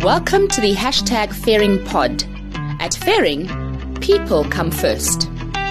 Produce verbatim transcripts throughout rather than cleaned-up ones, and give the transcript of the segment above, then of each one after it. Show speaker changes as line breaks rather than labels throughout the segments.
Welcome to the hashtag Fairing Pod. At Fairing, people come first.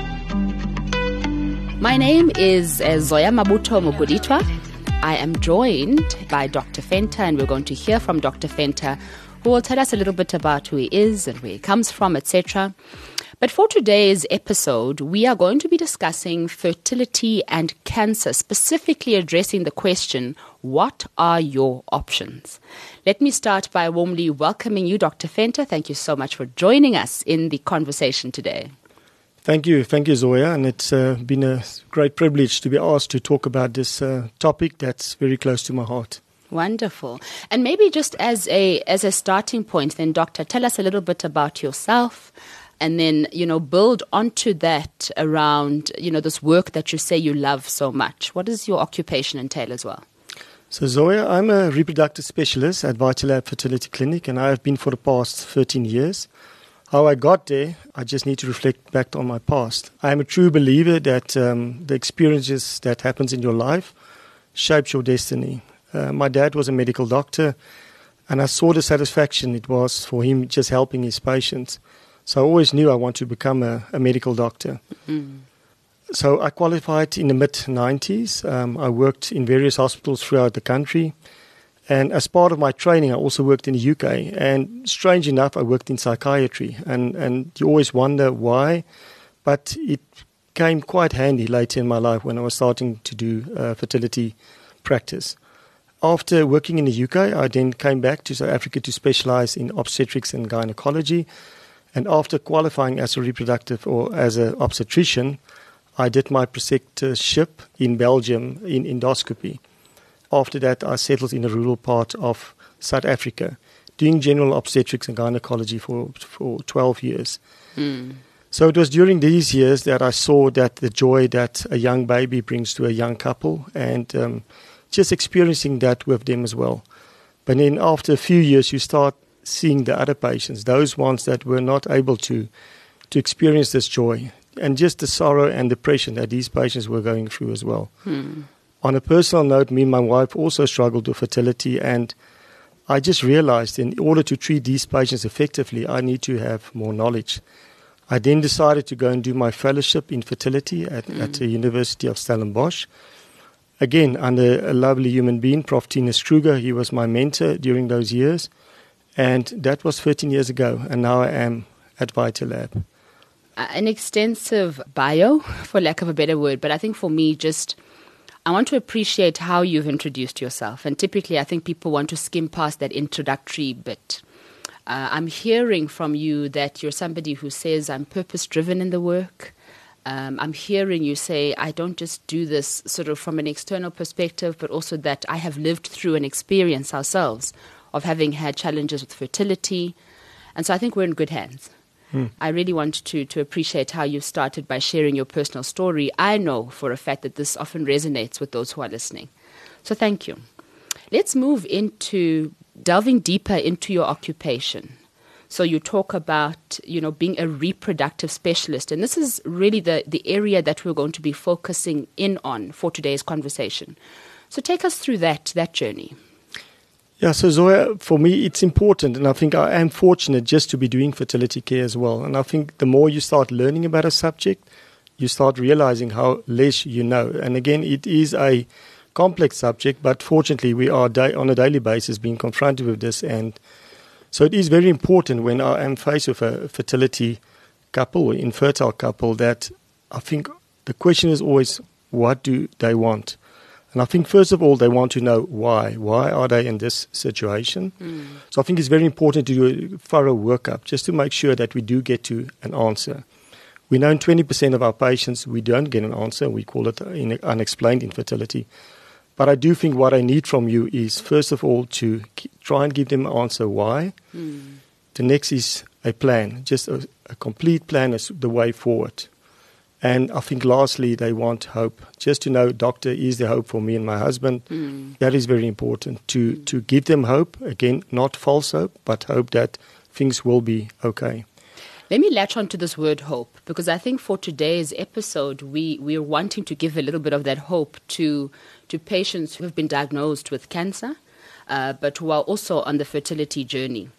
My name is uh, Zoya Mabuto Muguditwa. I am joined by Doctor Fenter, and we're going to hear from Doctor Fenter, who will tell us a little bit about who he is and where he comes from, et cetera. But for today's episode, we are going to be discussing fertility and cancer, specifically addressing the question, what are your options? Let me start by warmly welcoming you, Doctor Fenter. Thank you so much for joining us in the conversation today.
Thank you. Thank you, Zoya. And it's uh, been a great privilege to be asked to talk about this uh, topic that's very close to my heart.
Wonderful. And maybe just as a as a starting point, then, Doctor, tell us a little bit about yourself, and then, you know, build onto that around, you know, this work that you say you love so much. What does your occupation entail as well?
So, Zoya, I'm a reproductive specialist at VitaLab Fertility Clinic, and I have been for the past thirteen years. How I got there, I just need to reflect back on my past. I am a true believer that um, the experiences that happens in your life shapes your destiny. Uh, my dad was a medical doctor, and I saw the satisfaction it was for him just helping his patients. So I always knew I wanted to become a, a medical doctor. Mm. So I qualified in the mid nineties. Um, I worked in various hospitals throughout the country. And as part of my training, I also worked in the U K. And strange enough, I worked in psychiatry. And, and you always wonder why. But it came quite handy later in my life when I was starting to do uh, fertility practice. After working in the U K, I then came back to South Africa to specialize in obstetrics and gynecology. And after qualifying as a reproductive or as an obstetrician, I did my preceptorship in Belgium in endoscopy. After that, I settled in a rural part of South Africa, doing general obstetrics and gynecology for, for twelve years. Mm. So it was during these years that I saw that the joy that a young baby brings to a young couple, and um, just experiencing that with them as well. But then after a few years, you start seeing the other patients, those ones that were not able to, to experience this joy, and just the sorrow and depression that these patients were going through as well. Hmm. On a personal note, me and my wife also struggled with fertility, and I just realized in order to treat these patients effectively, I need to have more knowledge. I then decided to go and do my fellowship in fertility at, hmm. at the University of Stellenbosch. Again, under a lovely human being, Professor Tinus Kruger. He was my mentor during those years. And that was thirteen years ago, and now I am at VitaLab.
An extensive bio, for lack of a better word, but I think for me, just I want to appreciate how you've introduced yourself. And typically, I think people want to skim past that introductory bit. Uh, I'm hearing from you that you're somebody who says, I'm purpose-driven in the work. Um, I'm hearing you say, I don't just do this sort of from an external perspective, but also that I have lived through an experience ourselves of having had challenges with fertility. And so I think we're in good hands. Hmm. I really want to, to appreciate how you started by sharing your personal story. I know for a fact that this often resonates with those who are listening. So thank you. Let's move into delving deeper into your occupation. So you talk about, you know, being a reproductive specialist. And this is really the, the area that we're going to be focusing in on for today's conversation. So take us through that, that journey.
Yeah, so Zoya, for me, it's important, and I think I am fortunate just to be doing fertility care as well. And I think the more you start learning about a subject, you start realizing how less you know. And again, it is a complex subject, but fortunately, we are da- on a daily basis being confronted with this. And so it is very important when I am faced with a fertility couple, infertile couple, that I think the question is always, what do they want? And I think, first of all, they want to know why. Why are they in this situation? Mm. So I think it's very important to do a thorough workup just to make sure that we do get to an answer. We know in twenty percent of our patients we don't get an answer. We call it unexplained infertility. But I do think what I need from you is, first of all, to try and give them an answer why. Mm. The next is a plan, just a, a complete plan as the way forward. And I think lastly, they want hope. Just to know, doctor, is there hope for me and my husband? Mm. That is very important, to, to give them hope. Again, not false hope, but hope that things will be okay.
Let me latch on to this word hope, because I think for today's episode, we, we're wanting to give a little bit of that hope to, to patients who have been diagnosed with cancer, uh, but who are also on the fertility journey.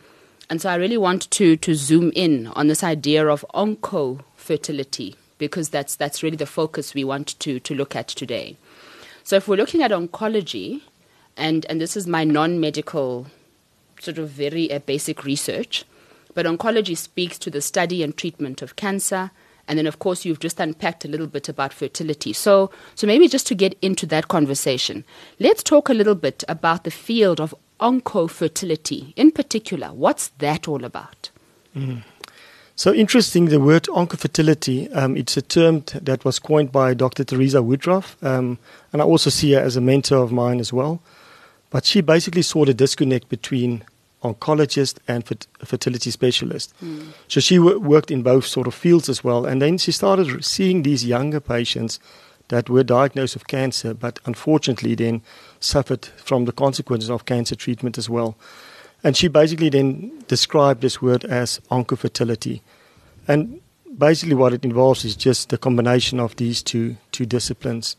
And so I really want to, to zoom in on this idea of oncofertility, because that's that's really the focus we want to, to look at today. So if we're looking at oncology, and, and this is my non-medical sort of very uh, basic research, but oncology speaks to the study and treatment of cancer. And then, of course, you've just unpacked a little bit about fertility. So so maybe just to get into that conversation, let's talk a little bit about the field of oncofertility in particular. What's that all about?
Mm. So interesting, the word oncofertility, um, it's a term t- that was coined by Doctor Teresa Woodruff, um, and I also see her as a mentor of mine as well. But she basically saw the disconnect between oncologist and fert- fertility specialist. Mm. So she w- worked in both sort of fields as well, and then she started seeing these younger patients that were diagnosed with cancer, but unfortunately then suffered from the consequences of cancer treatment as well. And she basically then described this word as oncofertility. And basically what it involves is just the combination of these two two disciplines.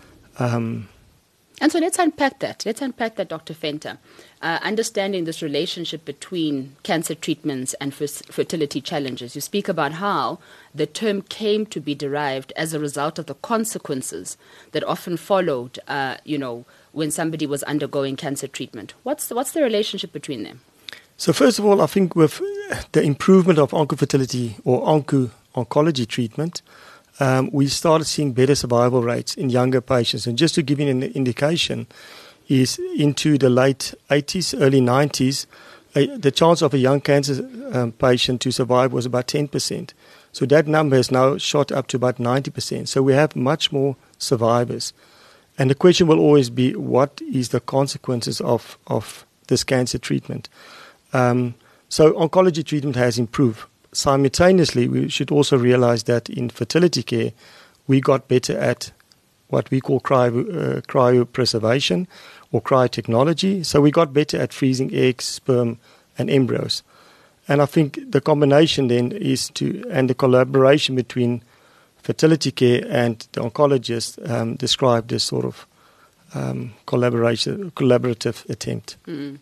Um,
and so let's unpack that. Let's unpack that, Doctor Venter. Uh, understanding this relationship between cancer treatments and f- fertility challenges. You speak about how the term came to be derived as a result of the consequences that often followed, uh, you know, when somebody was undergoing cancer treatment. What's the, what's the relationship between them?
So first of all, I think with the improvement of oncofertility or onco oncology treatment, um, we started seeing better survival rates in younger patients. And just to give you an indication, is into the late eighties, early nineties, uh, the chance of a young cancer um, patient to survive was about ten percent. So that number has now shot up to about ninety percent. So we have much more survivors. And the question will always be, what is the consequences of, of this cancer treatment? Um, so oncology treatment has improved. Simultaneously, we should also realize that in fertility care, we got better at what we call cryo, uh, cryopreservation or cryotechnology. So we got better at freezing eggs, sperm, and embryos. And I think the combination then is to, and the collaboration between fertility care and the oncologist um, describe this sort of um, collaboration, collaborative attempt.
Mm.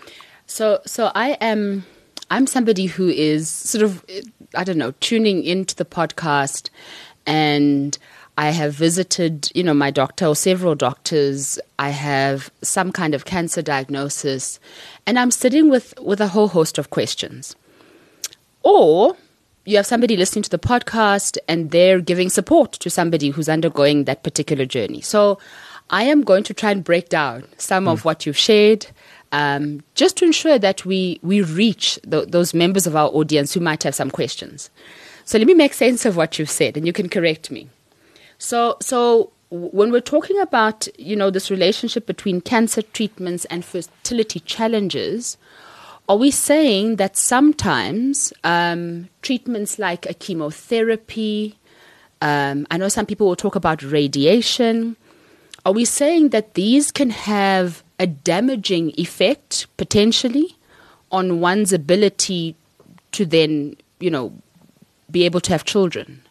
So, so I am, I'm somebody who is sort of, I don't know, tuning into the podcast, and I have visited, you know, my doctor or several doctors. I have some kind of cancer diagnosis, and I'm sitting with, with a whole host of questions. Or you have somebody listening to the podcast and they're giving support to somebody who's undergoing that particular journey. So I am going to try and break down some mm. of what you've shared, um, just to ensure that we, we reach th- those members of our audience who might have some questions. So let me make sense of what you've said, and you can correct me. So, so when we're talking about, you know, this relationship between cancer treatments and fertility challenges, are we saying that sometimes um, treatments like a chemotherapy, um, I know some people will talk about radiation, are we saying that these can have a damaging effect, potentially, on one's ability to then, you know, be able to have children?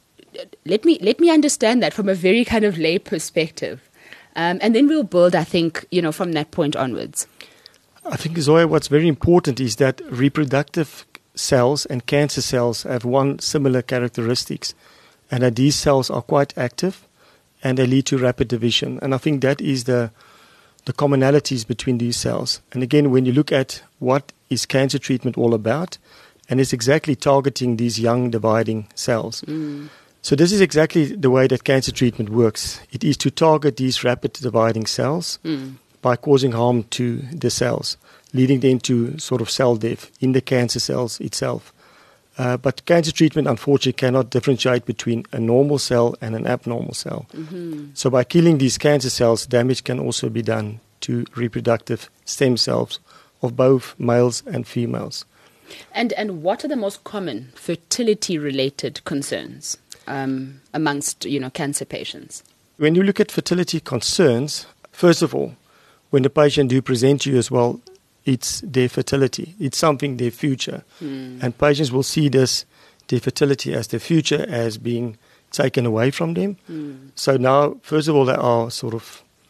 Let me let me understand that from a very kind of lay perspective. Um, and then we'll build, I think, you know, from that point onwards.
I think, Zoya, what's very important is that reproductive cells and cancer cells have one similar characteristics, and that these cells are quite active and they lead to rapid division. And I think that is the the commonalities between these cells. And again, when you look at what is cancer treatment all about, and it's exactly targeting these young dividing cells. Mm. So this is exactly the way that cancer treatment works. It is to target these rapid dividing cells mm. by causing harm to the cells, leading them to sort of cell death in the cancer cells itself. Uh, but cancer treatment, unfortunately, cannot differentiate between a normal cell and an abnormal cell. Mm-hmm. So by killing these cancer cells, damage can also be done to reproductive stem cells of both males and females.
And and what are the most common fertility-related concerns um, amongst, you know, cancer patients?
When you look at fertility concerns, first of all, when the patient do present to you as well, it's their fertility. It's something, their future. Mm. And patients will see this, their fertility as their future, as being taken away from them. Mm. So now, first of all, they are sort of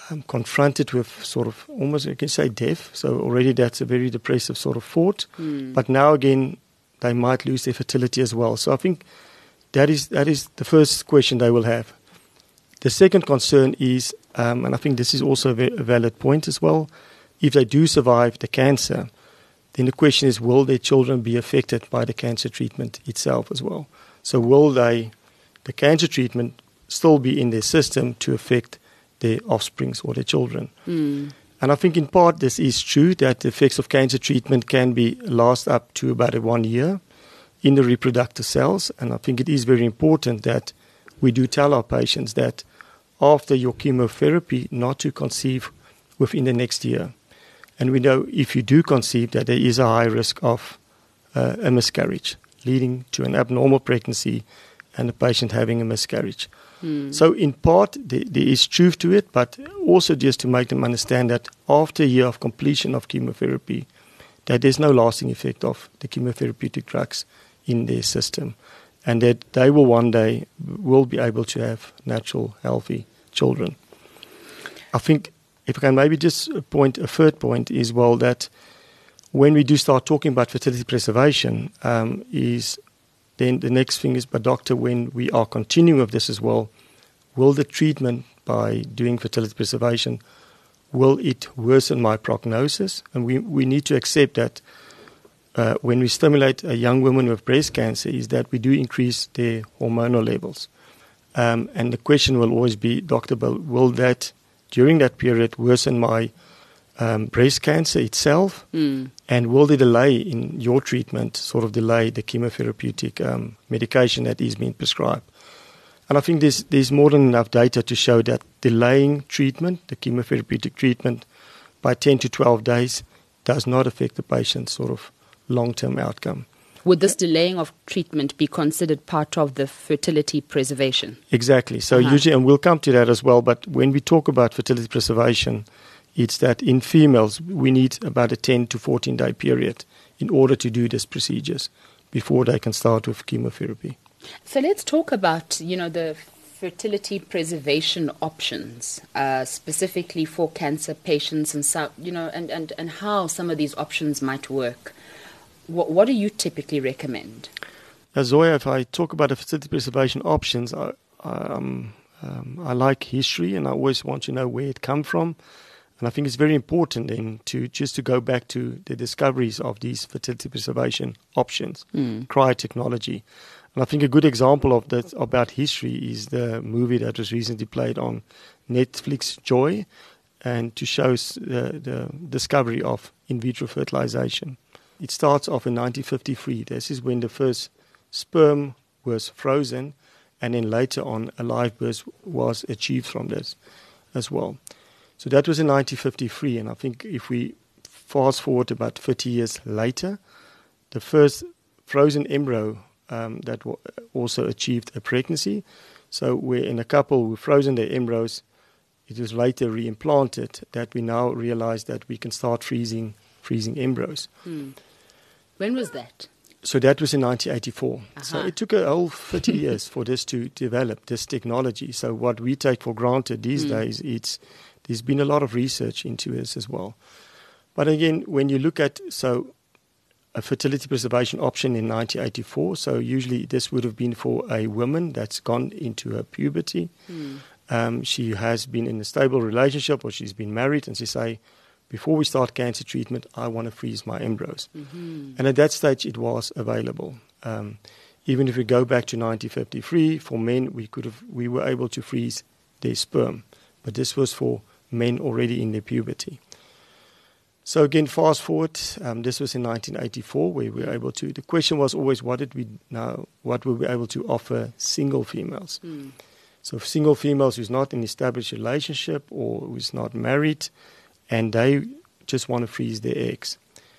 um, confronted with sort of almost, I can say, death. So already that's a very depressive sort of thought.
Mm.
But now again, they might lose their fertility as well. So I think that is that is the first question they will have. The second concern is, um, and I think this is also a, ve- a valid point as well, if they do survive the cancer, then the question is, will their children be affected by the cancer treatment itself as well? So will they, the cancer treatment, still be in their system to affect their offsprings or their children?
Mm.
And I think in part this is true, that the effects of cancer treatment can be last up to about one year in the reproductive cells. And I think it is very important that we do tell our patients that after your chemotherapy not to conceive within the next year. And we know if you do conceive that there is a high risk of uh, a miscarriage, leading to an abnormal pregnancy and the patient having a miscarriage.
Mm.
So in part, there, there is truth to it, but also just to make them understand that after a year of completion of chemotherapy, that there's no lasting effect of the chemotherapeutic drugs in their system, and that they will one day will be able to have natural, healthy children. I think if I can maybe just point a third point is, well, that when we do start talking about fertility preservation, um, is then the next thing is, but doctor, when we are continuing with this as well, will the treatment by doing fertility preservation, will it worsen my prognosis? And we, we need to accept that uh, when we stimulate a young woman with breast cancer, is that we do increase their hormonal levels. Um, and the question will always be, Doctor Bill, will that, during that period, worsen my um, breast cancer itself?
Mm.
And will the delay in your treatment sort of delay the chemotherapeutic um, medication that is being prescribed? And I think there's, there's more than enough data to show that delaying treatment, the chemotherapeutic treatment, by ten to twelve days does not affect the patient's sort of long-term outcome.
Would this delaying of treatment be considered part of the fertility preservation?
Exactly. So
Uh-huh.
usually, and we'll come to that as well, but when we talk about fertility preservation, it's that in females, we need about a ten to fourteen day period in order to do these procedures before they can start with chemotherapy.
So let's talk about, you know, the fertility preservation options, uh, specifically for cancer patients, and so, you know, and, and, and how some of these options might work. What, what do you typically recommend?
Now, Zoya, if I talk about the fertility preservation options, I, um, um, I like history, and I always want to know where it come from. And I think it's very important then to just to go back to the discoveries of these fertility preservation options,
Mm.
cryotechnology. And I think a good example of that about history is the movie that was recently played on Netflix, Joy, and to show us the, the discovery of in vitro fertilization. It starts off in nineteen fifty-three. This is when the first sperm was frozen, and then later on a live birth was achieved from this as well. So that was in nineteen fifty-three, and I think if we fast forward about thirty years later, the first frozen embryo um, that w- also achieved a pregnancy. So where in a couple who frozen their embryos, it was later reimplanted, that we now realize that we can start freezing freezing embryos.
Hmm. When was that?
So that was in nineteen eighty-four. So
Aha.
it took a whole thirty years for this to develop, this technology. So what we take for granted these
Mm.
days, it's there's been a lot of research into this as well. But again, when you look at, so a fertility preservation option in nineteen eighty-four, so usually this would have been for a woman that's gone into her puberty.
Hmm.
Um, she has been in a stable relationship or she's been married, and she say, before we start cancer treatment, I want to freeze my embryos.
Mm-hmm.
And at that stage, it was available. Um, even if we go back to nineteen fifty-three, for men, we could have we were able to freeze their sperm, but this was for men already in their puberty. So again, fast forward, um, this was in nineteen eighty-four, where we were able to. The question was always, what did we now? What were we able to offer single females?
Hmm.
So single females who's not in an established relationship or who's not married, and they just want to freeze their eggs.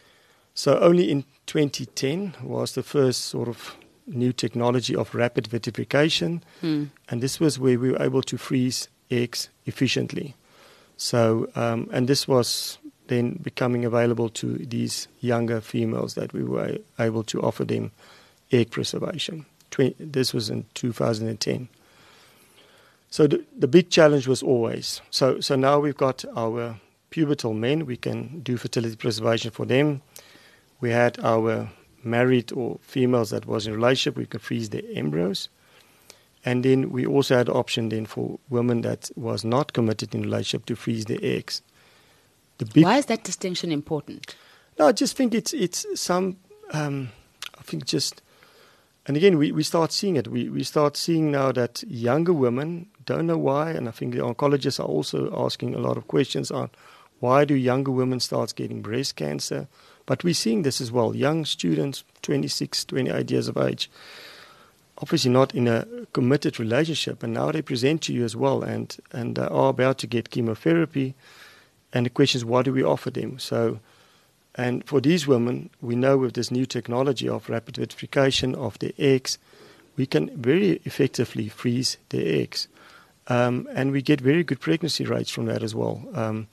So only in twenty ten was the first sort of new technology of rapid vitrification,
Hmm.
and this was where we were able to freeze eggs efficiently. So, um, and this was then becoming available to these younger females that we were able to offer them egg preservation. Twen- this was in two thousand ten. So the, the big challenge was always, so, so now we've got our pubertal men, we can do fertility preservation for them. We had our married or females that was in a relationship, we could freeze their embryos. And then we also had the option then for women that was not committed in a relationship to freeze their eggs. The big
Why is that distinction important?
No, I just think it's it's some, um, I think just, and again, we, we start seeing it. We, we start seeing now that younger women don't know why, and I think the oncologists are also asking a lot of questions on why do younger women start getting breast cancer. But we're seeing this as well. Young students, twenty-six, twenty-eight years of age, obviously not in a committed relationship, and now they present to you as well, and, and uh, are about to get chemotherapy, and the question is, what do we offer them? So, and for these women, we know with this new technology of rapid vitrification of their eggs, we can very effectively freeze their eggs. Um, and we get very good pregnancy rates from that as well. Um,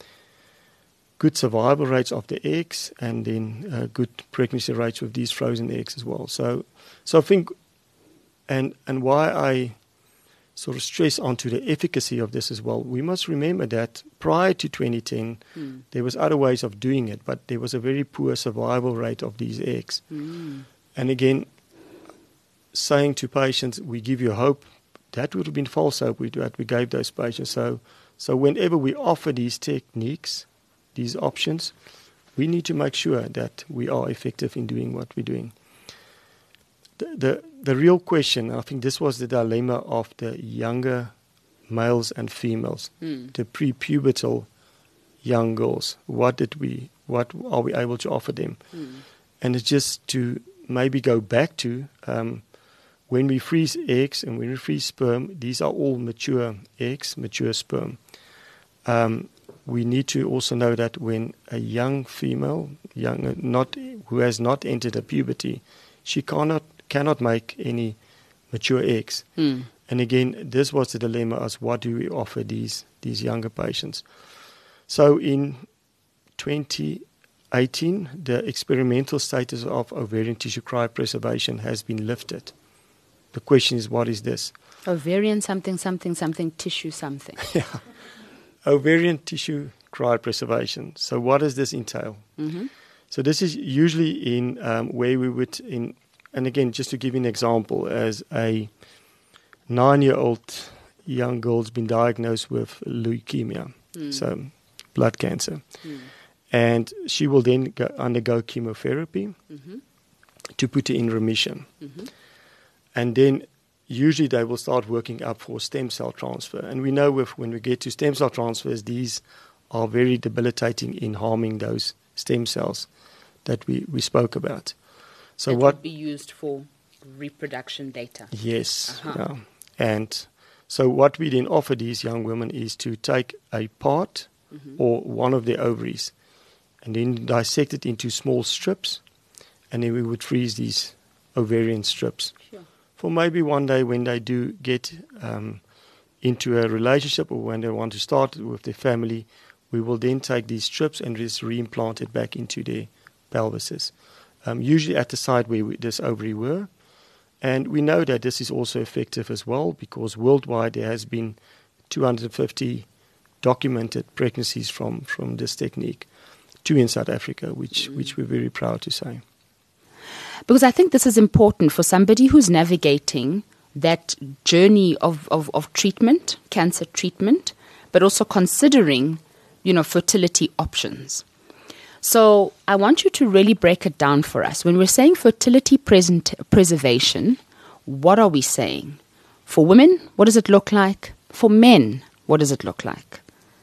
good survival rates of the eggs, and then uh, good pregnancy rates with these frozen eggs as well. So, so I think, and and why I sort of stress onto the efficacy of this as well, we must remember that prior to twenty ten, mm. there was other ways of doing it, but there was a very poor survival rate of these eggs. Mm. And again, saying to patients, we give you hope, that would have been false hope we, that we gave those patients. So, so whenever we offer these techniques, these options, we need to make sure that we are effective in doing what we're doing. The, the, the real question, I think this was the dilemma of the younger males and females, mm. the prepubertal young girls. What did we, what are we able to offer them? Mm. And it's just to maybe go back to um, when we freeze eggs and when we freeze sperm, these are all mature eggs, mature sperm. Um, we need to also know that when a young female, young, not who has not entered a puberty, she cannot cannot make any mature eggs. Mm. And again, this was the dilemma as what do we offer these these younger patients. So in twenty eighteen, the experimental status of ovarian tissue cryopreservation has been lifted. The question is, what is this?
Ovarian something, something, something, tissue something.
Yeah. Ovarian tissue cryopreservation. So what does this entail? Mm-hmm. So this is usually in um, where we would, in, and again, just to give you an example, as a nine-year-old young girl's been diagnosed with leukemia, mm. so blood cancer. Mm. And she will then go, undergo chemotherapy mm-hmm. to put her in remission. Mm-hmm. And then usually they will start working up for stem cell transfer. And we know with, when we get to stem cell transfers, these are very debilitating in harming those stem cells that we, we spoke about. So
that
what
would be used for reproduction data.
Yes.
Uh-huh.
Yeah. And so what we then offer these young women is to take a part mm-hmm. or one of their ovaries and then dissect it into small strips, and then we would freeze these ovarian strips. Sure. For maybe one day when they do get um, into a relationship or when they want to start with their family, we will then take these strips and just reimplant it back into their pelvises, um, usually at the site where we, this ovary were. And we know that this is also effective as well because worldwide there has been two hundred fifty documented pregnancies from, from this technique, two in South Africa, which, mm. which we're very proud to say.
Because I think this is important for somebody who's navigating that journey of, of, of treatment, cancer treatment, but also considering, you know, fertility options. So I want you to really break it down for us. When we're saying fertility present, preservation, what are we saying? For women, what does it look like? For men, what does it look like?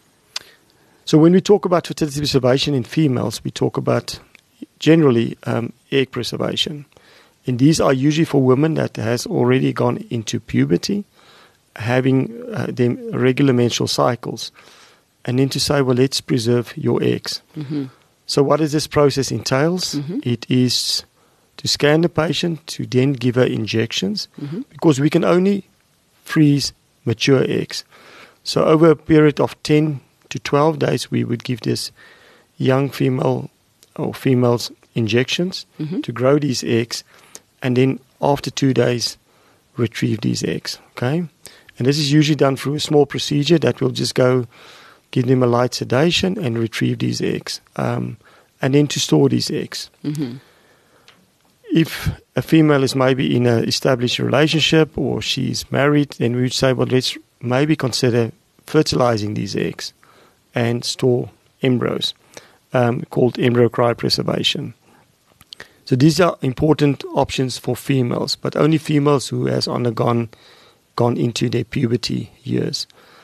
So when we talk about fertility preservation in females, we talk about generally um, egg preservation. And these are usually for women that has already gone into puberty, having uh, them regular menstrual cycles. And then to say, well, let's preserve your eggs. Mm-hmm. So what does this process entails? Mm-hmm. It is to scan the patient, to then give her injections, mm-hmm. because we can only freeze mature eggs. So over a period of ten to twelve days, we would give this young female or females injections mm-hmm. to grow these eggs, and then after two days retrieve these eggs. Okay, And this is usually done through a small procedure that will just go give them a light sedation and retrieve these eggs, um, and then to store these eggs.
Mm-hmm.
If a female is maybe in an established relationship or she's married, then we would say, well, let's maybe consider fertilizing these eggs and store embryos, um, called embryo cryopreservation. So these are important options for females, but only females who has undergone gone into their puberty years.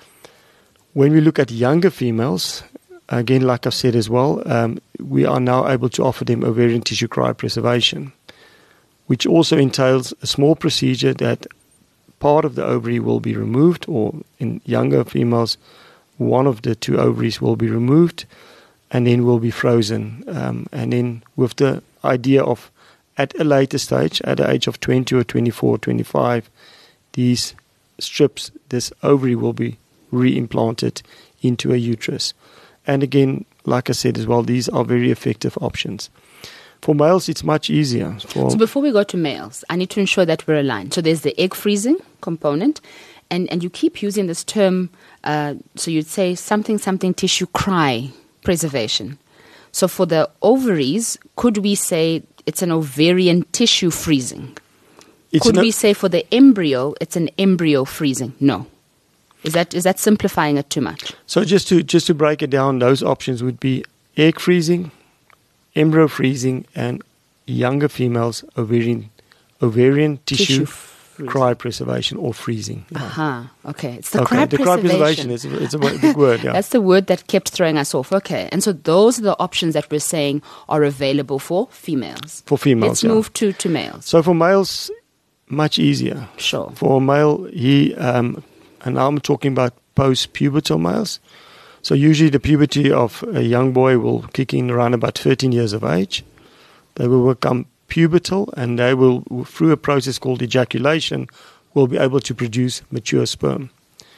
When we look at younger females, again, like I've said as well, um, we are now able to offer them ovarian tissue cryopreservation, which also entails a small procedure that part of the ovary will be removed, or in younger females, one of the two ovaries will be removed and then will be frozen. Um, and then with the idea of, at a later stage, at the age of twenty or twenty-four, twenty-five, these strips, this ovary will be reimplanted into a uterus. And again, like I said as well, these are very effective options. For males, it's much easier. For
so before we go to males, I need to ensure that we're aligned. So there's the egg freezing component, and, and you keep using this term, uh, so you'd say something, something tissue cry preservation. So for the ovaries, could we say it's an ovarian tissue freezing?
It's
could
an,
we say for the embryo, it's an embryo freezing? No. Is that is that simplifying it too much?
So just to just to break it down, those options would be egg freezing, embryo freezing, and younger females ovarian ovarian tissue, tissue cryopreservation or freezing.
Yeah. Aha, okay. It's the
okay.
cryopreservation.
The cryopreservation is a, it's a big word. Yeah.
That's the word that kept throwing us off. Okay, and so those are the options that we're saying are available for females.
For females,
Let's
yeah.
move to to males.
So for males, much easier.
Sure.
For a male, he um, and now I'm talking about post-pubertal males. So usually the puberty of a young boy will kick in around about thirteen years of age. They will become pubertal, and they will, through a process called ejaculation, will be able to produce mature sperm.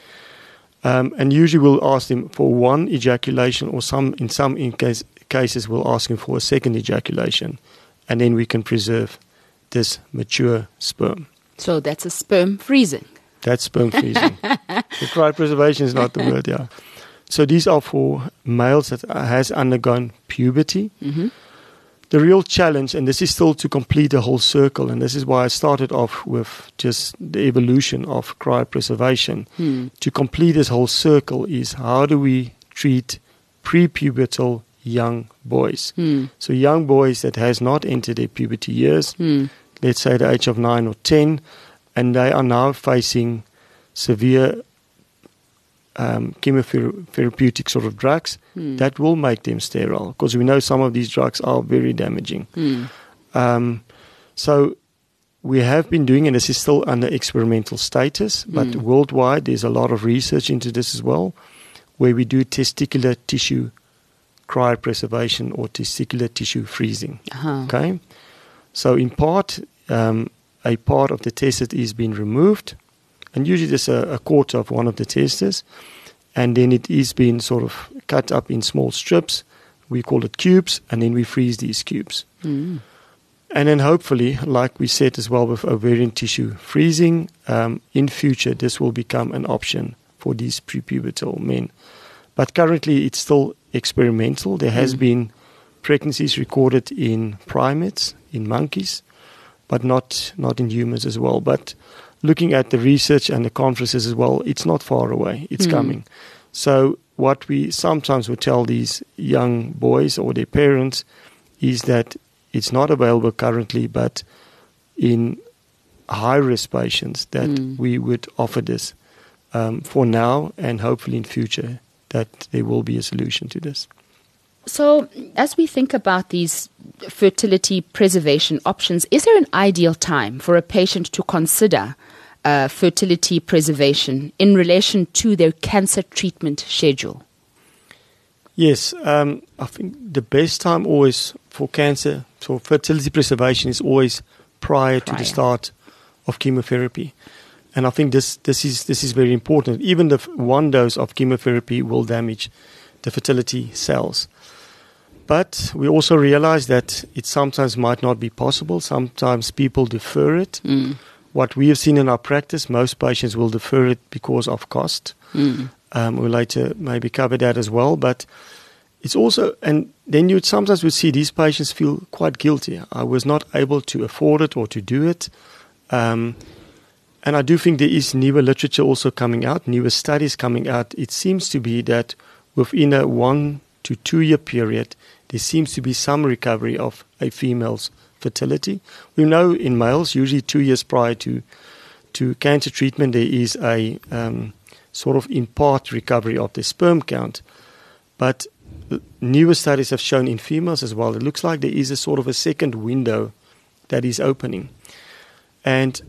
Um, and usually we'll ask them for one ejaculation, or some in some in case, cases we'll ask them for a second ejaculation, and then we can preserve this mature sperm.
So that's a sperm freezing.
That's sperm freezing. The cryopreservation is not the word, yeah. So these are for males that has undergone puberty.
Mm-hmm.
The real challenge, and this is still to complete the whole circle, and this is why I started off with just the evolution of cryopreservation.
Hmm.
To complete this whole circle is how do we treat prepubertal young boys?
Hmm.
So young boys that has not entered their puberty years,
Hmm.
let's say the age of nine or ten, and they are now facing severe um, chemotherapeutic sort of drugs
Hmm.
that will make them sterile, because we know some of these drugs are very damaging.
Hmm.
Um, so we have been doing, and this is still under experimental status, but
Hmm.
worldwide there's a lot of research into this as well, where we do testicular tissue cryopreservation or testicular tissue freezing.
Uh-huh.
Okay, so in part, um, a part of the testis is being removed, and usually there's a, a quarter of one of the testes, and then it is being sort of cut up in small strips. We call it cubes, and then we freeze these cubes.
Mm.
And then hopefully, like we said as well with ovarian tissue freezing, um, in future this will become an option for these prepubertal men. But currently it's still experimental. There has
Mm.
been pregnancies recorded in primates, in monkeys, but not not in humans as well. But looking at the research and the conferences as well, it's not far away. It's
Mm.
coming. So what we sometimes would tell these young boys or their parents is that it's not available currently, but in high-risk patients that
Mm.
we would offer this um, for now, and hopefully in future that there will be a solution to this.
So, as we think about these fertility preservation options, is there an ideal time for a patient to consider uh, fertility preservation in relation to their cancer treatment schedule?
Yes, um, I think the best time always for cancer, for fertility preservation, is always prior, prior. to the start of chemotherapy. And I think this this is this is very important. Even the f- one dose of chemotherapy will damage the fertility cells. But we also realize that it sometimes might not be possible. Sometimes people defer it.
Mm.
what we have seen in our practice, most patients will defer it because of cost.
Mm.
Um, we'll later maybe cover that as well. But it's also, and then you sometimes would see these patients feel quite guilty. I was not able to afford it or to do it. Um, and I do think there is newer literature also coming out, newer studies coming out. It seems to be that within a one to two year period, there seems to be some recovery of a female's fertility. We know in males, usually two years prior to to cancer treatment, there is a um, sort of in part recovery of the sperm count. But newer studies have shown in females as well, it looks like there is a sort of a second window that is opening. And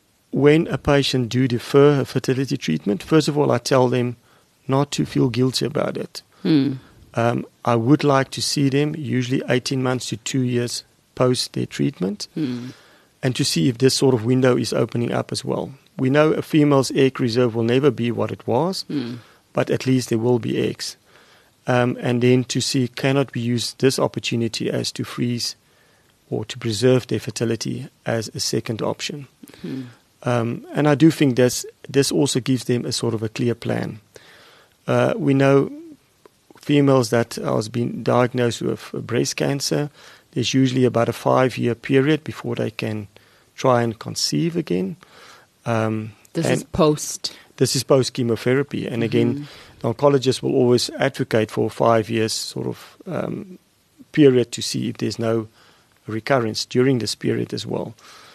when a patient do defer a fertility treatment, first of all, I tell them not to feel guilty about it.
Mm.
Um, I would like to see them usually eighteen months to two years post their treatment,
Mm.
and to see if this sort of window is opening up as well. We know a female's egg reserve will never be what it was,
Mm.
but at least there will be eggs. Um, and then to see, cannot we use this opportunity as to freeze or to preserve their fertility as a second option.
Mm.
Um, and I do think this, this also gives them a sort of a clear plan. Uh, we know females that have been diagnosed with breast cancer, there's usually about a five-year period before they can try and conceive again. Um,
This is post.
This is post-chemotherapy. And again,
Mm-hmm.
the oncologist will always advocate for five years sort of um, period to see if there's no recurrence during this period as well.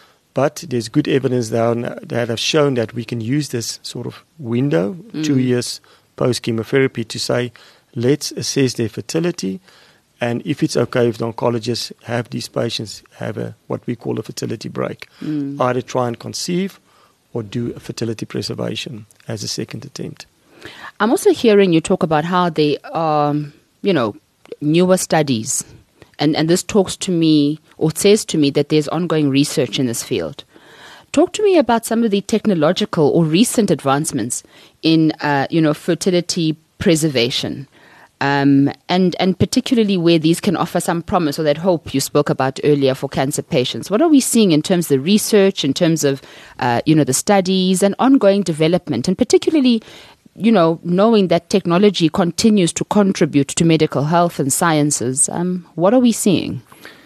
But there's good evidence that, that have shown that we can use this sort of window,
Mm.
two years post-chemotherapy, to say, let's assess their fertility. And if it's okay with the oncologist, have these patients have a what we call a fertility break.
Mm.
Either try and conceive or do a fertility preservation as a second attempt.
I'm also hearing you talk about how they are, you know, newer studies. And, and this talks to me, or says to me, that there's ongoing research in this field. Talk to me about some of the technological or recent advancements in, uh, you know, fertility preservation. Um, and, and particularly where these can offer some promise or that hope you spoke about earlier for cancer patients. What are we seeing in terms of the research, in terms of, uh, you know, the studies and ongoing development, and particularly, you know, knowing that technology continues to contribute to medical health and sciences? Um, what are we seeing?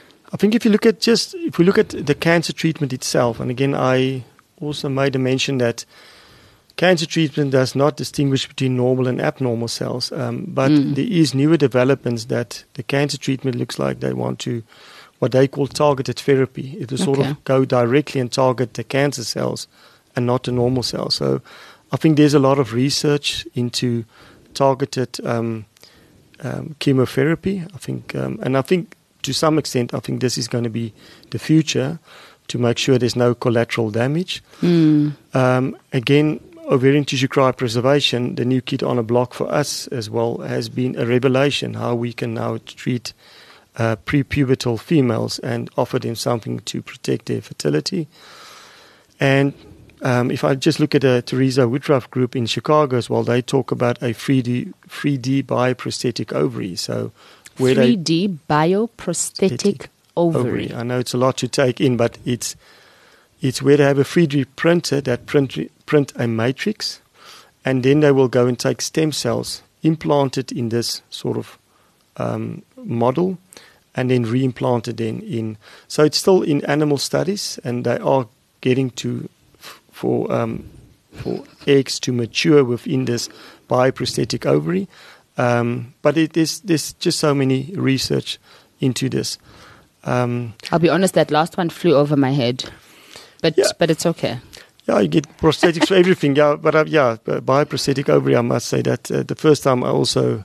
I think if you look at just, if we look at the cancer treatment itself, and again, I also made a mention that cancer treatment does not distinguish between normal and abnormal cells, um, but
Mm.
there is newer developments that the cancer treatment looks like they want to, what they call targeted therapy. It will sort
Okay.
of go directly and target the cancer cells and not the normal cells. So I think there's a lot of research into targeted um, um, chemotherapy. I think, um, and I think to some extent, I think this is going to be the future to make sure there's no collateral damage.
Mm.
Um, again, ovarian tissue cryopreservation, the new kid on a block for us as well, has been a revelation how we can now treat uh, prepubertal females and offer them something to protect their fertility. And um, if I just look at the Teresa Woodruff group in Chicago as well, they talk about a three D, three D bioprosthetic ovary. So where
three
they
D bioprosthetic ovary.
I know it's a lot to take in, but it's it's where they have a three D printer that print print a matrix, and then they will go and take stem cells, implant it in this sort of um, model, and then reimplant it then in. So it's still in animal studies, and they are getting to f- for um, for eggs to mature within this bioprosthetic ovary. Um, but it is there's just so many research into this. Um,
I'll be honest, that last one flew over my head, but
Yeah.
but it's okay.
Yeah, you get prosthetics for everything. Yeah, but uh, yeah, bioprosthetic ovary. I must say that uh, the first time I also,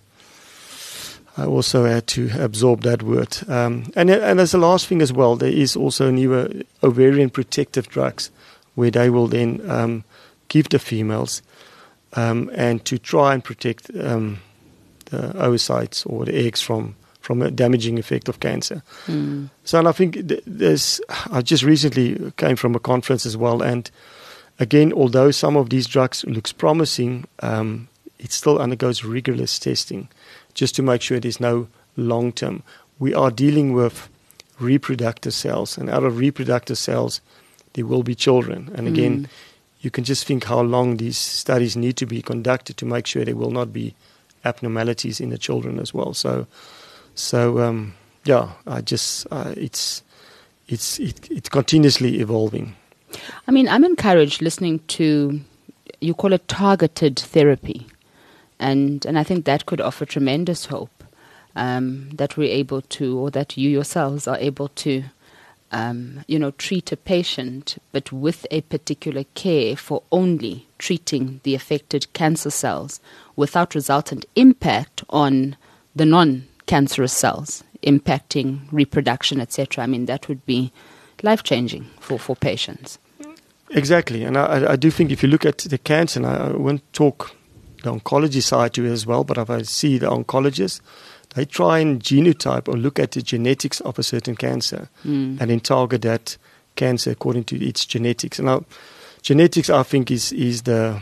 I also had to absorb that word. Um, and and as the last thing as well, there is also newer ovarian protective drugs, where they will then um, give the females, um, and to try and protect um, the oocytes or the eggs from from a damaging effect of cancer.
Mm.
So, and I think th- there's, I just recently came from a conference as well, and again, although some of these drugs looks promising, um, it still undergoes rigorous testing just to make sure there's no long-term. We are dealing with reproductive cells, and out of reproductive cells, there will be children. And again,
Mm.
you can just think how long these studies need to be conducted to make sure there will not be abnormalities in the children as well. So, so um, yeah, I just uh, it's it's it, it's continuously evolving.
I mean, I'm encouraged listening to, you call it targeted therapy. And and I think that could offer tremendous hope, um, that we're able to, or that you yourselves are able to, um, you know, treat a patient, but with a particular care for only treating the affected cancer cells without resultant impact on the non-cancerous cells, impacting reproduction, et cetera. I mean, that would be life-changing for, for patients.
Exactly. And I, I do think if you look at the cancer, and I, I won't talk the oncology side to it as well, but if I see the oncologists, they try and genotype or look at the genetics of a certain cancer
Mm.
and then target that cancer according to its genetics. And now, genetics, I think, is is the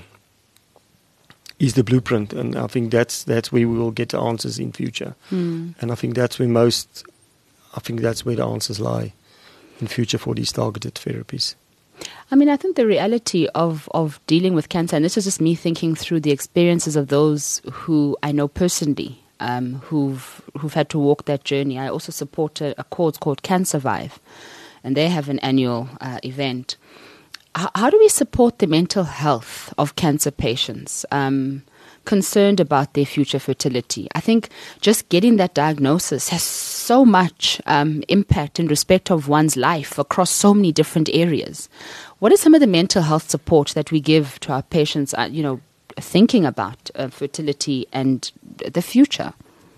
is the blueprint, and I think that's that's where we will get the answers in future.
Mm.
And I think that's where most, I think that's where the answers lie in future for these targeted therapies.
I mean, I think the reality of, of dealing with cancer, and this is just me thinking through the experiences of those who I know personally, um, who've who've had to walk that journey. I also support a, a cause called CancerVive, and they have an annual uh, event. H- how do we support the mental health of cancer patients um, concerned about their future fertility? I think just getting that diagnosis has so much um, impact in respect of one's life across so many different areas. What is some of the mental health support that we give to our patients, uh, you know, thinking about uh, fertility and the future?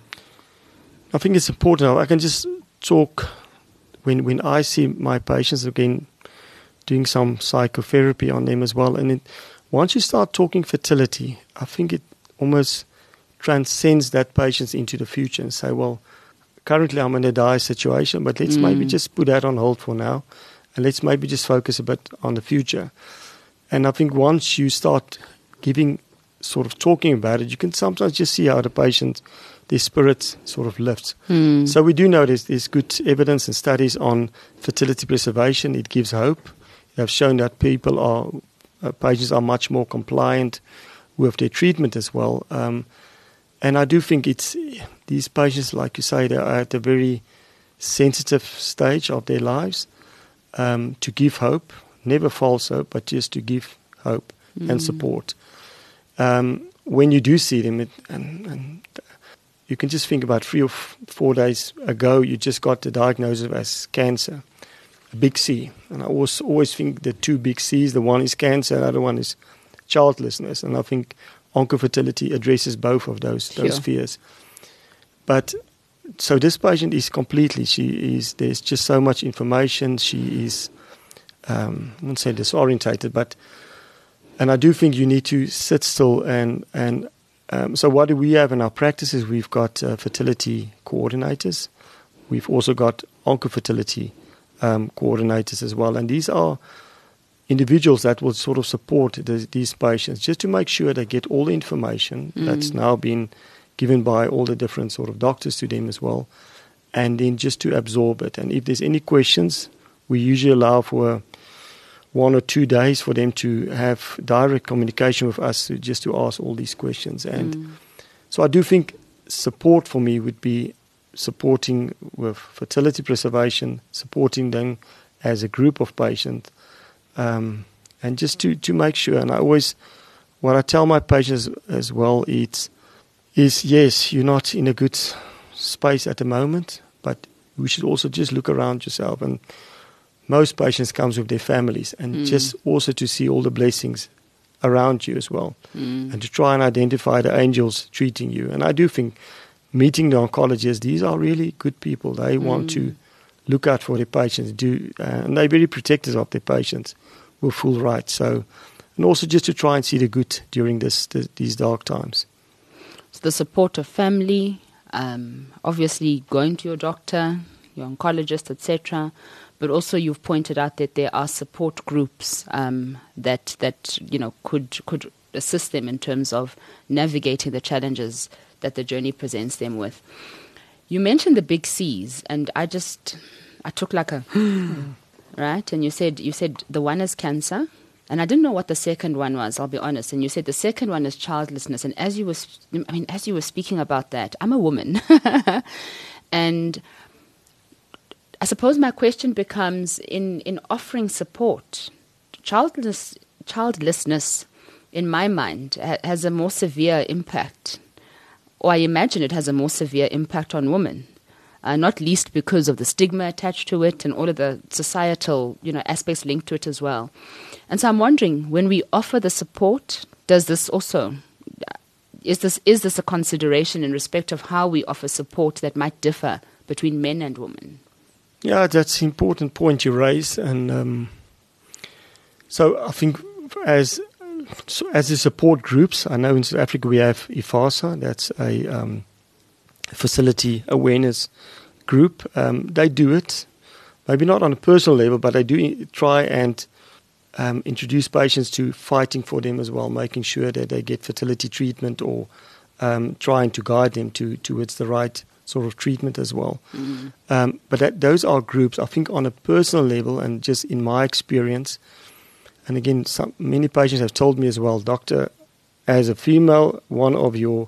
I think it's important. I can just talk when when I see my patients again doing some psychotherapy on them as well. And it, once you start talking fertility, I think it almost transcends that patient into the future and say, well, currently I'm in a dire situation, but let's
Mm.
maybe just put that on hold for now. And let's maybe just focus a bit on the future. And I think once you start giving, sort of talking about it, you can sometimes just see how the patient, their spirit sort of lifts.
Mm.
So we do know there's, there's good evidence and studies on fertility preservation. It gives hope. They have shown that people are, uh, patients are much more compliant with their treatment as well. Um, and I do think it's, these patients, like you say, they are at a very sensitive stage of their lives. Um, to give hope, never false hope, but just to give hope
Mm.
and support. Um, when you do see them, it, and, and you can just think about three or f- four days ago, you just got the diagnosis as cancer, a big C. And I always, always think the two big C's, the one is cancer, the other one is childlessness. And I think oncofertility addresses both of those, those
Sure.
fears. But so this patient is completely, she is, there's just so much information. She is, um, I won't say disorientated, but, and I do think you need to sit still and, and um, so what do we have in our practices? We've got uh, fertility coordinators. We've also got oncofertility um, coordinators as well. And these are individuals that will sort of support the, these patients just to make sure they get all the information
Mm.
that's now been given by all the different sort of doctors to them as well, and then just to absorb it. And if there's any questions, we usually allow for one or two days for them to have direct communication with us to, just to ask all these questions. And
Mm.
so I do think support for me would be supporting with fertility preservation, supporting them as a group of patients, um, and just to, to make sure. And I always, what I tell my patients as well, it's, is yes, you're not in a good space at the moment, but we should also just look around yourself. And most patients comes with their families, and
Mm.
just also to see all the blessings around you as well,
Mm.
and to try and identify the angels treating you. And I do think meeting the oncologists, these are really good people. They want
Mm.
to look out for their patients, do, uh, and they're very protective of their patients with full right. So, and also just to try and see the good during this, this these dark times.
So the support of family, um, obviously going to your doctor, your oncologist, et cetera. But also, you've pointed out that there are support groups um, that that you know could could assist them in terms of navigating the challenges that the journey presents them with. You mentioned the big C's, and I just I took like a right? And you said you said the one is cancer, and I didn't know what the second one was. I'll be honest. And you said the second one is childlessness. And as you were, I mean, as you were speaking about that, I'm a woman, and I suppose my question becomes: in in offering support, childless childlessness, in my mind, ha- has a more severe impact, or I imagine it has a more severe impact on women. Uh, not least because of the stigma attached to it and all of the societal, you know, aspects linked to it as well. And so I'm wondering, when we offer the support, does this also, is this is this a consideration in respect of how we offer support that might differ between men and women?
Yeah, that's an important point you raise. And um, so I think as so as the support groups, I know in South Africa we have IFASA, that's a um, facility awareness group. Um, they do it, maybe not on a personal level, but they do try and um, introduce patients to fighting for them as well, making sure that they get fertility treatment or um, trying to guide them to towards the right sort of treatment as well. Mm-hmm. Um, but that, those are groups, I think, on a personal level, and just in my experience, and again, some, many patients have told me as well, doctor, as a female, one of your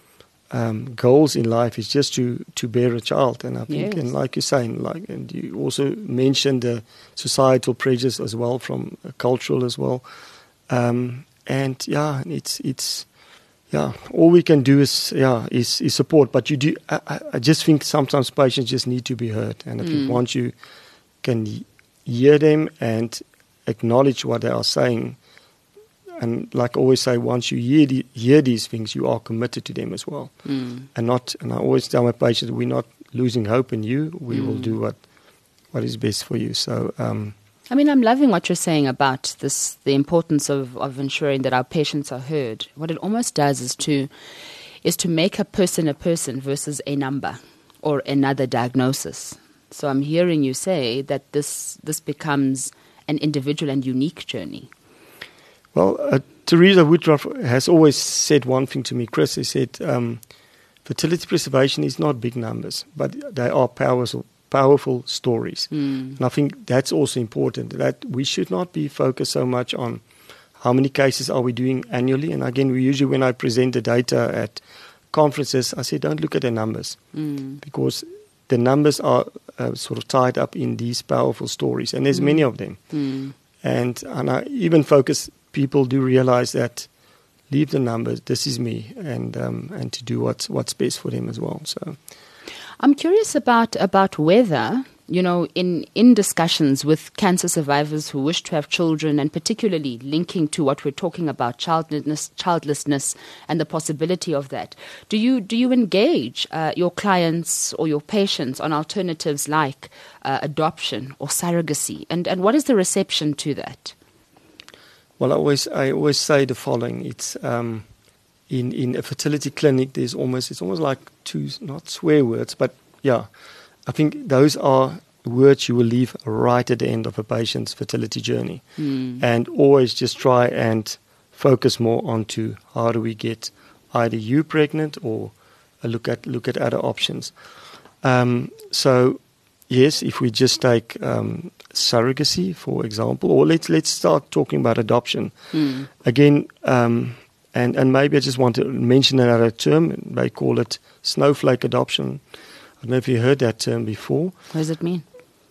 Um, goals in life is just to, to bear a child. And I think,
yes.
and like you're saying, like, and you also mentioned the societal pressures as well, from uh, cultural as well. Um, and yeah, it's it's yeah, all we can do is yeah is, is support. But you do, I, I just think sometimes patients just need to be heard. And I think
Mm.
once you can hear them and acknowledge what they are saying. And like I always say, once you hear, the, hear these things, you are committed to them as well.
Mm.
And not. And I always tell my patients, we're not losing hope in you. We
Mm.
will do what what is best for you. So, um,
I mean, I'm loving what you're saying about this, the importance of, of ensuring that our patients are heard. What it almost does is to is to make a person a person versus a number or another diagnosis. So I'm hearing you say that this this becomes an individual and unique journey.
Well, uh, Teresa Woodruff has always said one thing to me, Chris. He said, um, fertility preservation is not big numbers, but they are powerful, powerful stories.
Mm.
And I think that's also important, that we should not be focused so much on how many cases are we doing annually. And again, we usually, when I present the data at conferences, I say, don't look at the numbers, mm. because the numbers are uh, sort of tied up in these powerful stories. And there's mm. many of them. Mm. And, and I even focus... People do realize that, leave the numbers, this is me, and um, and to do what's what's best for them as well. So,
I'm curious about about whether, you know, in, in discussions with cancer survivors who wish to have children, and particularly linking to what we're talking about, childlessness, childlessness, and the possibility of that, do you do you engage uh, your clients or your patients on alternatives like uh, adoption or surrogacy, and and what is the reception to that?
Well, I always I always say the following: it's um, in in a fertility clinic. There's almost it's almost like two not swear words, but yeah, I think those are words you will leave right at the end of a patient's fertility journey, mm. and always just try and focus more onto how do we get either you pregnant or look at look at other options. Um, so yes, if we just take um, surrogacy, for example, or let's let's start talking about adoption. Mm. Again, um, and, and maybe I just want to mention another term. They call it snowflake adoption. I don't know if you heard that term before.
What does it mean?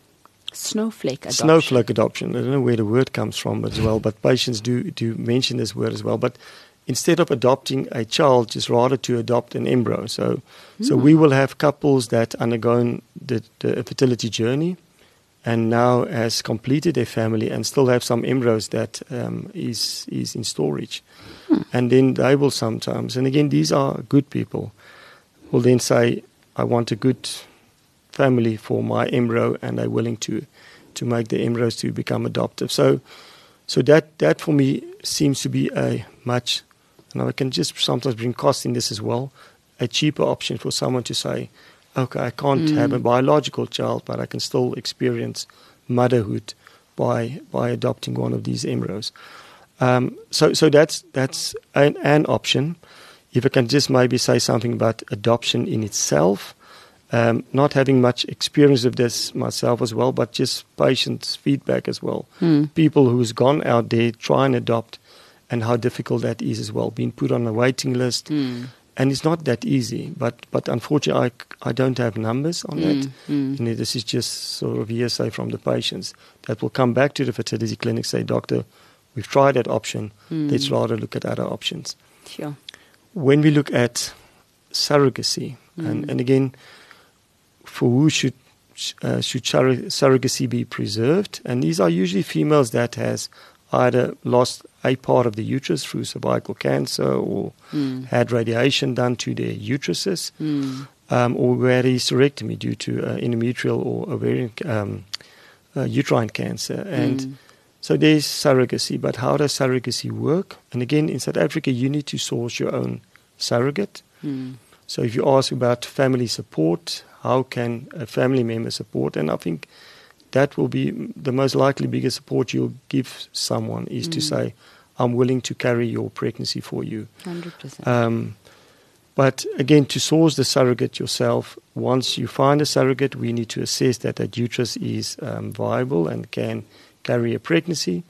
Snowflake adoption.
Snowflake adoption. I don't know where the word comes from as well, but patients do, do mention this word as well. But instead of adopting a child, just rather to adopt an embryo. So, mm. so we will have couples that undergone the, the fertility journey, and now has completed their family and still have some embryos that um, is is in storage. Hmm. And then they will sometimes, and again, these are good people, will then say, I want a good family for my embryo, and they're willing to to make the embryos to become adoptive. So so that, that for me seems to be a much, and I can just sometimes bring cost in this as well, a cheaper option for someone to say, okay, I can't mm. have a biological child, but I can still experience motherhood by by adopting one of these embryos. Um, so so that's that's an, an option. If I can just maybe say something about adoption in itself, Um, not having much experience of this myself as well, but just patients' feedback as well.
Mm.
People who's gone out there, try and adopt, and how difficult that is as well, being put on a waiting list.
Mm.
And it's not that easy, but, but unfortunately I, I don't have numbers on
Mm.
that.
Mm.
You know, this is just sort of hearsay from the patients that will come back to the fertility clinic, say, doctor, we've tried that option,
Mm.
let's rather look at other options.
Sure.
When we look at surrogacy,
Mm.
and, and again, for who should uh, should surrog- surrogacy be preserved? And these are usually females that has either lost a part of the uterus through cervical cancer or
Mm.
had radiation done to their uteruses,
Mm.
um, or were a hysterectomy due to uh, endometrial or ovarian um, uh, uterine cancer. And
Mm.
so there's surrogacy, but how does surrogacy work? And again, in South Africa, you need to source your own surrogate.
Mm.
So if you ask about family support, how can a family member support? And I think that will be the most likely biggest support you'll give someone is
Mm.
to say, I'm willing to carry your pregnancy for you.
one hundred percent.
Um, but again, to source the surrogate yourself, once you find a surrogate, we need to assess that that uterus is um, viable and can carry a pregnancy.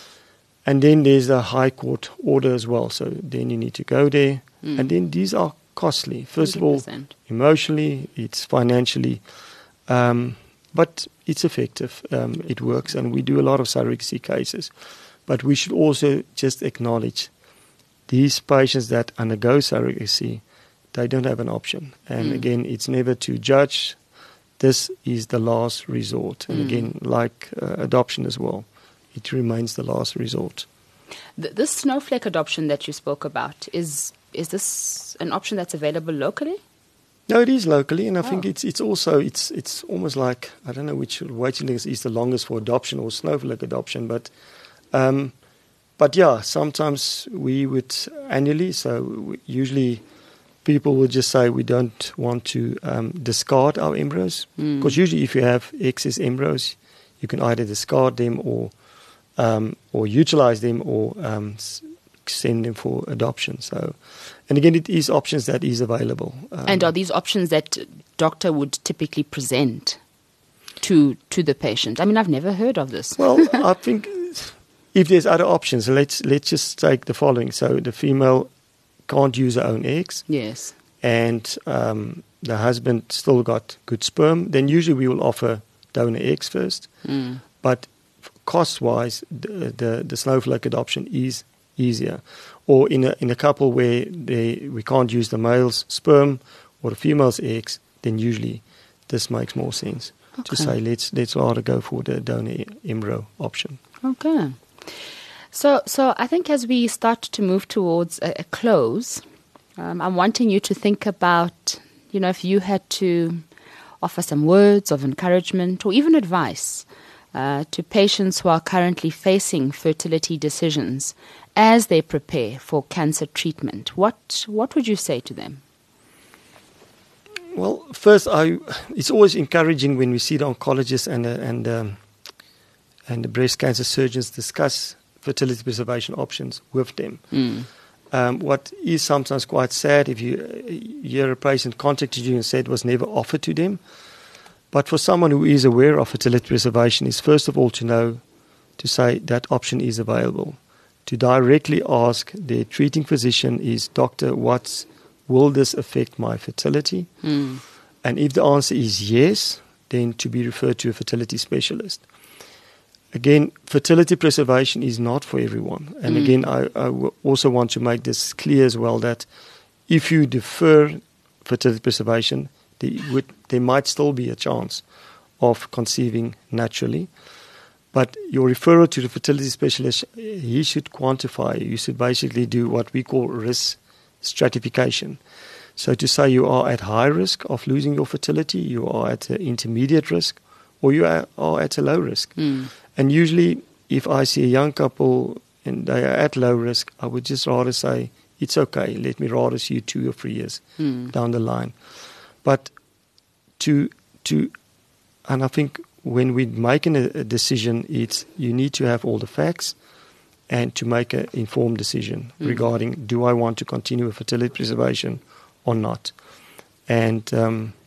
And then there's a high court order as well. So then you need to go there.
Mm.
And then these are costly. First of all,
one hundred percent.
emotionally, it's financially, um, but it's effective. Um, it works, and we do a lot of surrogacy cases. But we should also just acknowledge these patients that undergo surrogacy, they don't have an option. And
Mm.
again, it's never to judge. This is the last resort. And
Mm.
again, like uh, adoption as well, it remains the last resort.
Th- this snowflake adoption that you spoke about, is is this an option that's available locally?
No, it is locally, and I think
Oh.
it's it's also it's it's almost like, I don't know which waiting list is the longest for adoption or snowflake adoption, but um, but yeah, sometimes we would annually. So we, usually people will just say we don't want to um, discard our embryos,
Mm.
because usually if you have excess embryos, you can either discard them or um, or utilize them or um, s- send them for adoption. So, and again, it is options that is available. Um,
And are these options that doctor would typically present to to the patient? I mean, I've never heard of this.
Well, I think if there's other options, let's let's just take the following. So the female can't use her own eggs,
Yes.
and um, the husband still got good sperm. Then usually we will offer donor eggs first.
Mm.
But cost-wise, the, the the snowflake adoption is easier. Or in a in a couple where they we can't use the male's sperm or the female's eggs, then usually this makes more sense to
Okay.
say let's let's rather go for the donor embryo option.
Okay. So, so I think as we start to move towards a, a close, um, I'm wanting you to think about, you know, if you had to offer some words of encouragement or even advice uh, to patients who are currently facing fertility decisions as they prepare for cancer treatment, what what would you say to them?
Well, first, I it's always encouraging when we see the oncologists and the, and um, and the breast cancer surgeons discuss fertility preservation options with them.
Mm.
Um, what is sometimes quite sad if you uh, hear a patient contacted you and said it was never offered to them. But for someone who is aware of fertility preservation, is first of all to know, to say that option is available. To directly ask their treating physician is, doctor, what's, will this affect my fertility?
Mm.
And if the answer is yes, then to be referred to a fertility specialist. Again, fertility preservation is not for everyone. And
Mm.
again, I, I w- also want to make this clear as well, that if you defer fertility preservation, there, would, there might still be a chance of conceiving naturally. But your referral to the fertility specialist, he should quantify. You should basically do what we call risk stratification. So to say you are at high risk of losing your fertility, you are at an intermediate risk, or you are, are at a low risk.
Mm.
And usually, if I see a young couple and they are at low risk, I would just rather say, it's okay, let me rather see you two or three years
Mm.
down the line. But to, to, and I think when we're making a, a decision, it's you need to have all the facts and to make an informed decision
Mm.
regarding, do I want to continue with fertility preservation or not? And um,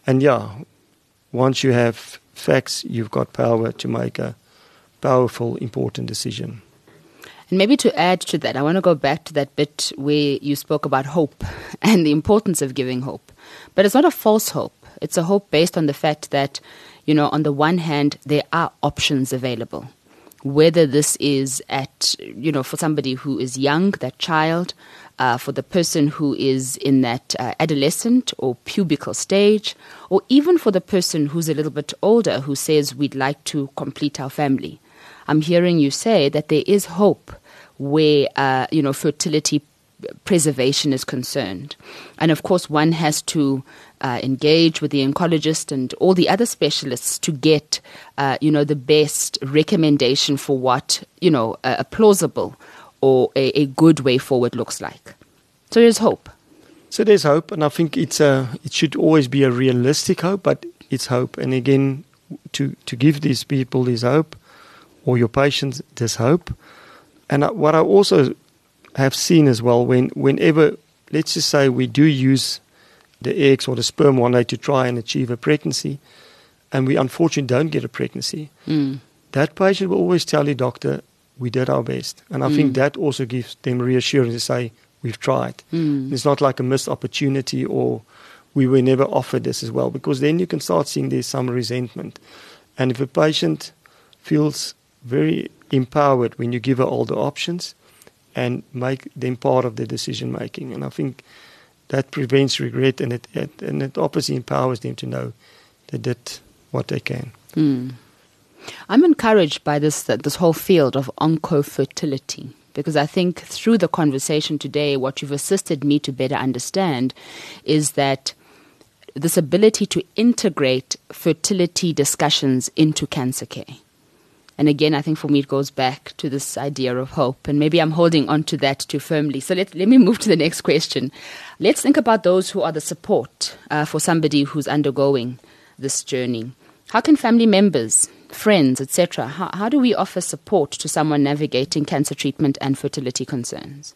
and yeah, once you have facts, you've got power to make a powerful, important decision.
And maybe to add to that, I want to go back to that bit where you spoke about hope and the importance of giving hope. But it's not a false hope. It's a hope based on the fact that, you know, on the one hand, there are options available. Whether this is at, you know, for somebody who is young, that child, uh, for the person who is in that uh, adolescent or pubertal stage, or even for the person who's a little bit older who says we'd like to complete our family. I'm hearing you say that there is hope where, uh, you know, fertility preservation is concerned. And of course, one has to uh, engage with the oncologist and all the other specialists to get, uh, you know, the best recommendation for what, you know, a, a plausible or a, a good way forward looks like. So there's hope.
So there's hope, and I think it's a, it should always be a realistic hope, but it's hope. And again, to, to give these people this hope, or your patients this hope. And I, what I also have seen as well, when whenever, let's just say we do use the eggs or the sperm one day to try and achieve a pregnancy, and we unfortunately don't get a pregnancy, mm. that patient will always tell you, doctor, we did our best. And I mm. think that also gives them reassurance to say, we've tried. Mm. It's not like a missed opportunity or we were never offered this as well, because then you can start seeing there's some resentment. And if a patient feels very empowered when you give her all the options and make them part of the decision making, and I think that prevents regret, and it, it and it obviously empowers them to know they did what they can.
Mm. I'm encouraged by this this whole field of oncofertility, because I think through the conversation today, what you've assisted me to better understand is that this ability to integrate fertility discussions into cancer care. And again, I think for me it goes back to this idea of hope, and maybe I'm holding on to that too firmly. So let, let me move to the next question. Let's think about those who are the support uh, for somebody who's undergoing this journey. How can family members, friends, et cetera, how, how do we offer support to someone navigating cancer treatment and fertility concerns?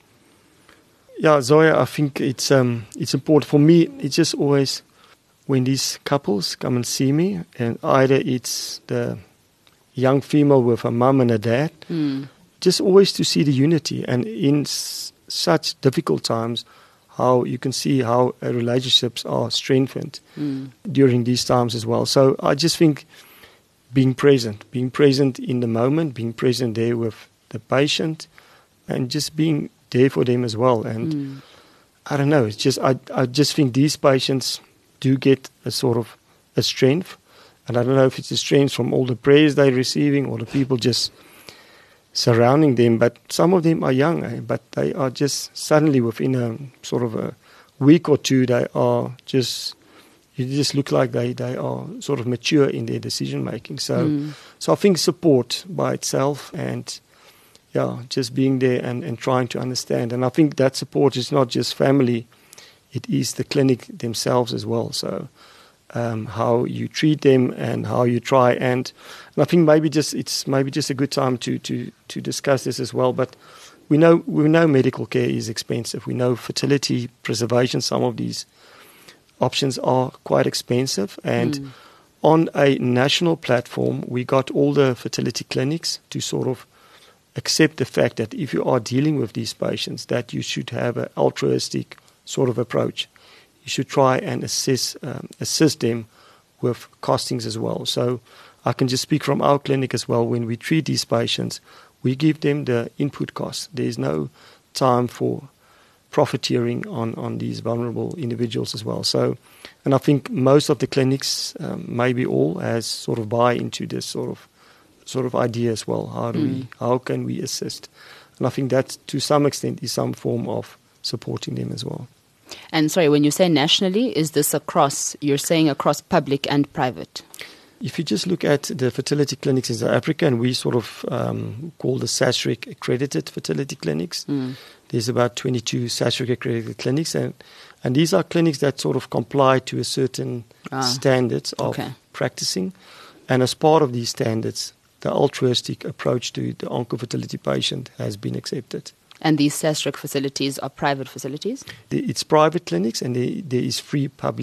Yeah, Zoya, I think it's um, it's important. For me, it's just always when these couples come and see me, and either it's the young female with a mum and a dad, mm. just always to see the unity. And in s- such difficult times, how you can see how uh, relationships are strengthened mm. during these times as well. So I just think being present, being present in the moment, being present there with the patient, and just being there for them as well. And mm. I don't know, it's just I I just think these patients do get a sort of a strength. And I don't know if it's a strength from all the prayers they're receiving or the people just surrounding them. But some of them are young, eh? But they are just suddenly within a sort of a week or two, they are just, you just look like they, they are sort of mature in their decision making. So, mm. so I think support by itself and, yeah, just being there and, and trying to understand. And I think that support is not just family, it is the clinic themselves as well. So, Um, how you treat them and how you try, and, and I think maybe just it's maybe just a good time to, to, to discuss this as well. But we know we know medical care is expensive. We know fertility preservation, some of these options are quite expensive. And mm. on a national platform, we got all the fertility clinics to sort of accept the fact that if you are dealing with these patients, that you should have an altruistic sort of approach. You should try and assist, um, assist them with costings as well. So I can just speak from our clinic as well. When we treat these patients, we give them the input costs. There is no time for profiteering on, on these vulnerable individuals as well. So, and I think most of the clinics, um, maybe all, as sort of buy into this sort of sort of idea as well. How do mm. we? How can we assist? And I think that to some extent is some form of supporting them as well.
And sorry, when you say nationally, is this across, you're saying across public and private?
If you just look at the fertility clinics in South Africa, and we sort of um, call the SASRIC accredited fertility clinics, mm. there's about twenty-two SASRIC accredited clinics, and, and these are clinics that sort of comply to a certain ah. standards of okay. practicing. And as part of these standards, the altruistic approach to the oncofertility patient has been accepted.
And these SASRIC facilities are private facilities?
It's private clinics, and there, there is free public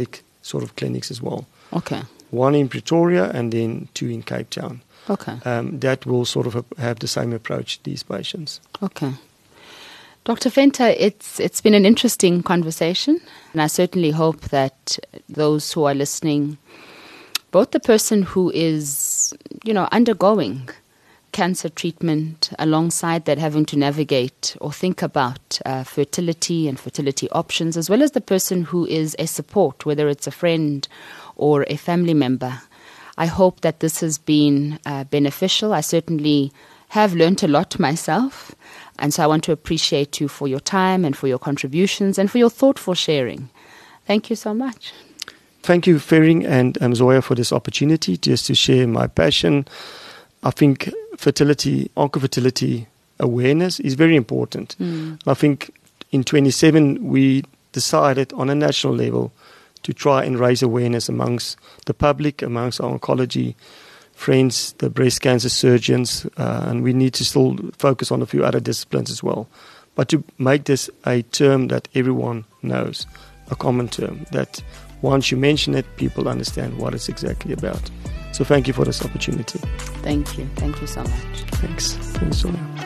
sort of clinics as well.
Okay.
One in Pretoria and then two in Cape Town.
Okay.
Um, that will sort of have the same approach to these patients.
Okay. Doctor Venter, it's it's been an interesting conversation, and I certainly hope that those who are listening, both the person who is, you know, undergoing cancer treatment, alongside that having to navigate or think about uh, fertility and fertility options, as well as the person who is a support, whether it's a friend or a family member. I hope that this has been uh, beneficial. I certainly have learnt a lot myself, and so I want to appreciate you for your time and for your contributions and for your thoughtful sharing. Thank you so much.
Thank you, Fering and um, Zoya, for this opportunity just to share my passion. I think fertility, oncofertility awareness is very important. Mm. I think in twenty-seven we decided on a national level to try and raise awareness amongst the public, amongst our oncology friends, the breast cancer surgeons, uh, and we need to still focus on a few other disciplines as well. But to make this a term that everyone knows, a common term, that once you mention it, people understand what it's exactly about. So thank you for this opportunity.
Thank you. Thank you so much.
Thanks. Thanks so much.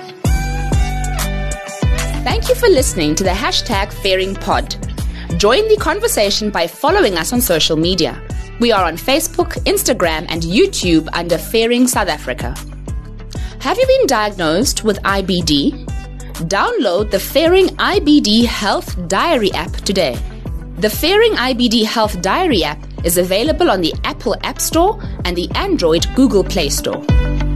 Thank you for listening to the hashtag Fering Pod. Join the conversation by following us on social media. We are on Facebook, Instagram, and YouTube under Fering South Africa. Have you been diagnosed with I B D? Download the Fering I B D Health Diary app today. The Fering I B D Health Diary app is available on the Apple App Store and the Android Google Play Store.